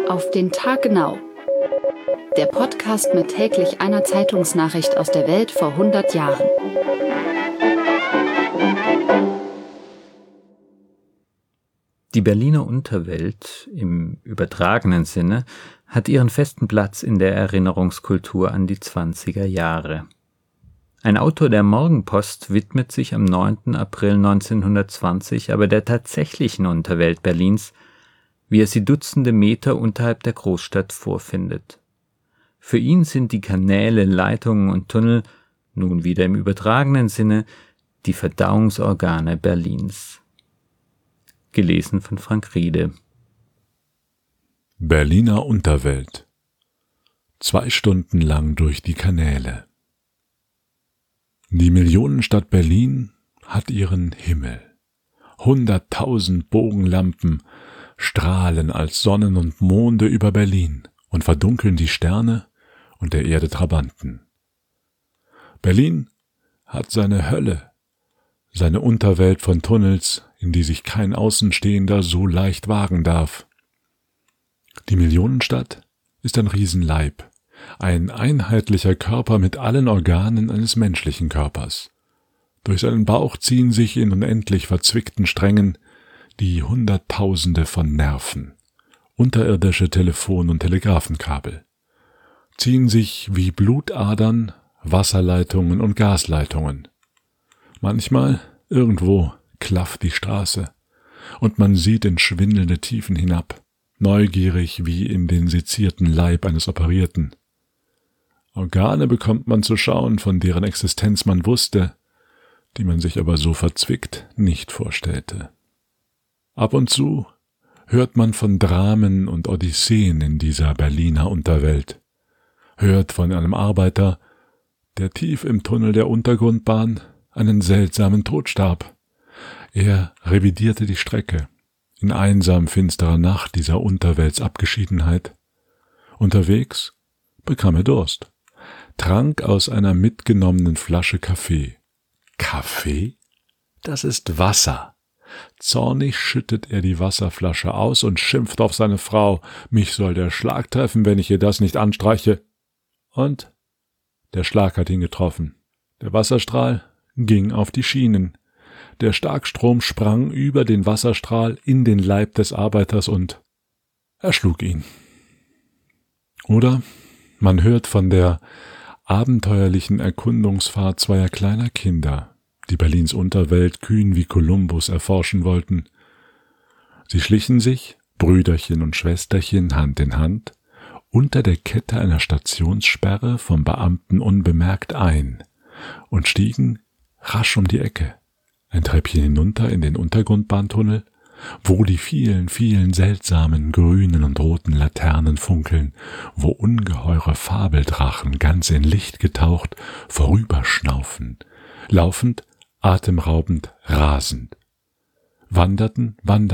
Auf den Tag genau. Der Podcast mit täglich einer Zeitungsnachricht aus der Welt vor 100 Jahren. Die Berliner Unterwelt im übertragenen Sinne hat ihren festen Platz in der Erinnerungskultur an die 20er Jahre. Ein Autor der Morgenpost widmet sich am 9. April 1920 aber der tatsächlichen Unterwelt Berlins, wie er sie Dutzende Meter unterhalb der Großstadt vorfindet. Für ihn sind die Kanäle, Leitungen und Tunnel, nun wieder im übertragenen Sinne, die Verdauungsorgane Berlins. Gelesen von Frank Riede. Berliner Unterwelt. 2 Stunden lang durch die Kanäle. Die Millionenstadt Berlin hat ihren Himmel. 100.000 Bogenlampen strahlen als Sonnen und Monde über Berlin und verdunkeln die Sterne und der Erde Trabanten. Berlin hat seine Hölle, seine Unterwelt von Tunnels, in die sich kein Außenstehender so leicht wagen darf. Die Millionenstadt ist ein Riesenleib, ein einheitlicher Körper mit allen Organen eines menschlichen Körpers. Durch seinen Bauch ziehen sich in unendlich verzwickten Strängen die Hunderttausende von Nerven, unterirdische Telefon- und Telegrafenkabel, ziehen sich wie Blutadern, Wasserleitungen und Gasleitungen. Manchmal, irgendwo, klafft die Straße, und man sieht in schwindelnde Tiefen hinab, neugierig wie in den sezierten Leib eines Operierten. Organe bekommt man zu schauen, von deren Existenz man wusste, die man sich aber so verzwickt nicht vorstellte. Ab und zu hört man von Dramen und Odysseen in dieser Berliner Unterwelt, hört von einem Arbeiter, der tief im Tunnel der Untergrundbahn einen seltsamen Tod starb. Er revidierte die Strecke, in einsam finsterer Nacht dieser Unterweltsabgeschiedenheit. Unterwegs bekam er Durst, trank aus einer mitgenommenen Flasche Kaffee. Kaffee? Das ist Wasser. Zornig schüttet er die Wasserflasche aus und schimpft auf seine Frau. Mich soll der Schlag treffen, wenn ich ihr das nicht anstreiche. Und der Schlag hat ihn getroffen. Der Wasserstrahl ging auf die Schienen. Der Starkstrom sprang über den Wasserstrahl in den Leib des Arbeiters und erschlug ihn. Oder man hört von der abenteuerlichen Erkundungsfahrt zweier kleiner Kinder, die Berlins Unterwelt kühn wie Kolumbus erforschen wollten. Sie schlichen sich, Brüderchen und Schwesterchen, Hand in Hand, unter der Kette einer Stationssperre vom Beamten unbemerkt ein und stiegen rasch um die Ecke, ein Treppchen hinunter in den Untergrundbahntunnel, wo die vielen, vielen seltsamen grünen und roten Laternen funkeln, wo ungeheure Fabeldrachen, ganz in Licht getaucht, vorüberschnaufen, laufend, atemraubend, rasend. Wanderten,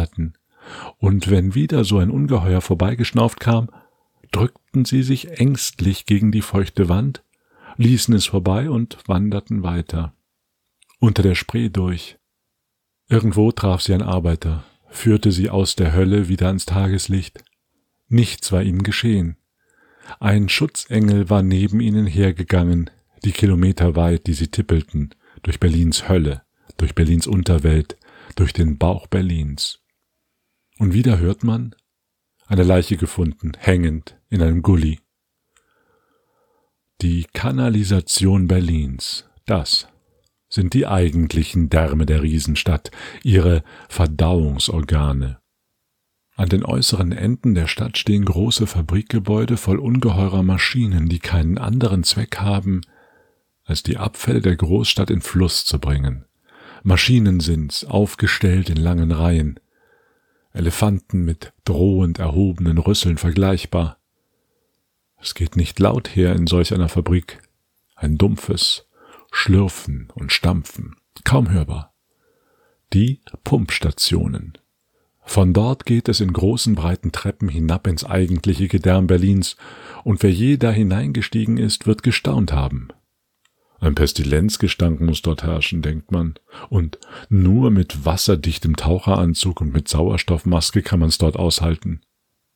und wenn wieder so ein Ungeheuer vorbeigeschnauft kam, drückten sie sich ängstlich gegen die feuchte Wand, ließen es vorbei und wanderten weiter. Unter der Spree durch. Irgendwo traf sie ein Arbeiter, führte sie aus der Hölle wieder ans Tageslicht. Nichts war ihm geschehen. Ein Schutzengel war neben ihnen hergegangen, die Kilometer weit, die sie tippelten, durch Berlins Hölle, durch Berlins Unterwelt, durch den Bauch Berlins. Und wieder hört man, eine Leiche gefunden, hängend in einem Gully. Die Kanalisation Berlins, das sind die eigentlichen Därme der Riesenstadt, ihre Verdauungsorgane. An den äußeren Enden der Stadt stehen große Fabrikgebäude voll ungeheurer Maschinen, die keinen anderen Zweck haben, als die Abfälle der Großstadt in Fluss zu bringen. Maschinen sind's, aufgestellt in langen Reihen, Elefanten mit drohend erhobenen Rüsseln vergleichbar. Es geht nicht laut her in solch einer Fabrik, ein dumpfes Schlürfen und Stampfen, kaum hörbar. Die Pumpstationen. Von dort geht es in großen, breiten Treppen hinab ins eigentliche Gedärm Berlins, und wer je da hineingestiegen ist, wird gestaunt haben. Ein Pestilenzgestank muss dort herrschen, denkt man, und nur mit wasserdichtem Taucheranzug und mit Sauerstoffmaske kann man's dort aushalten.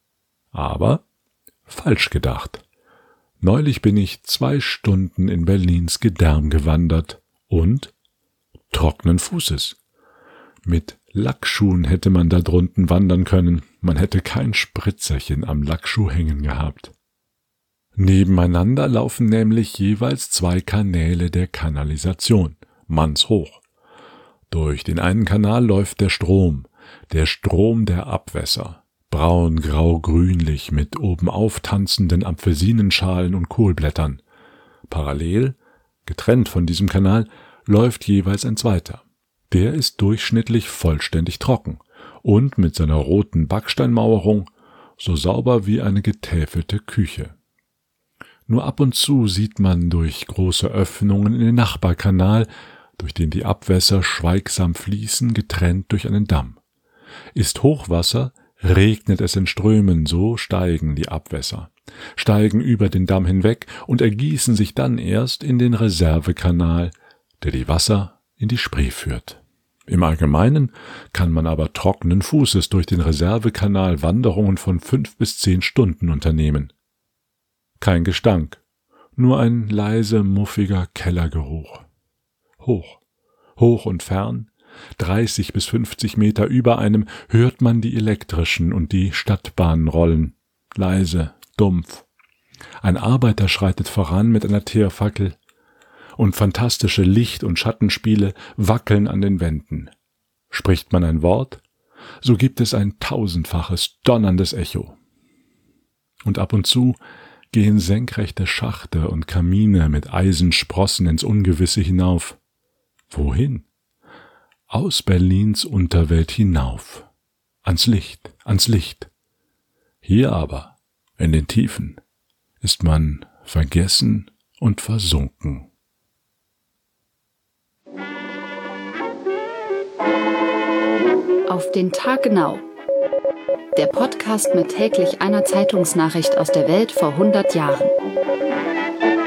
Aber falsch gedacht. Neulich bin ich 2 Stunden in Berlins Gedärm gewandert und trockenen Fußes. Mit Lackschuhen hätte man da drunten wandern können, man hätte kein Spritzerchen am Lackschuh hängen gehabt. Nebeneinander laufen nämlich jeweils 2 Kanäle der Kanalisation, mannshoch. Durch den einen Kanal läuft der Strom der Abwässer, braun, grau, grünlich mit oben auftanzenden Apfelsinenschalen und Kohlblättern. Parallel, getrennt von diesem Kanal, läuft jeweils ein zweiter. Der ist durchschnittlich vollständig trocken und mit seiner roten Backsteinmauerung so sauber wie eine getäfelte Küche. Nur ab und zu sieht man durch große Öffnungen in den Nachbarkanal, durch den die Abwässer schweigsam fließen, getrennt durch einen Damm. Ist Hochwasser, regnet es in Strömen, so steigen die Abwässer, steigen über den Damm hinweg und ergießen sich dann erst in den Reservekanal, der die Wasser in die Spree führt. Im Allgemeinen kann man aber trockenen Fußes durch den Reservekanal Wanderungen von 5 bis 10 Stunden unternehmen. Kein Gestank, nur ein leise, muffiger Kellergeruch. Hoch und fern, 30 bis 50 Meter über einem, hört man die elektrischen und die Stadtbahnen rollen, leise, dumpf. Ein Arbeiter schreitet voran mit einer Teerfackel, und fantastische Licht- und Schattenspiele wackeln an den Wänden. Spricht man ein Wort, so gibt es ein 1000-faches donnerndes Echo. Und ab und zu gehen senkrechte Schachte und Kamine mit Eisensprossen ins Ungewisse hinauf. Wohin? Aus Berlins Unterwelt hinauf. Ans Licht, ans Licht. Hier aber, in den Tiefen, ist man vergessen und versunken. Auf den Tag genau. Der Podcast mit täglich einer Zeitungsnachricht aus der Welt vor 100 Jahren.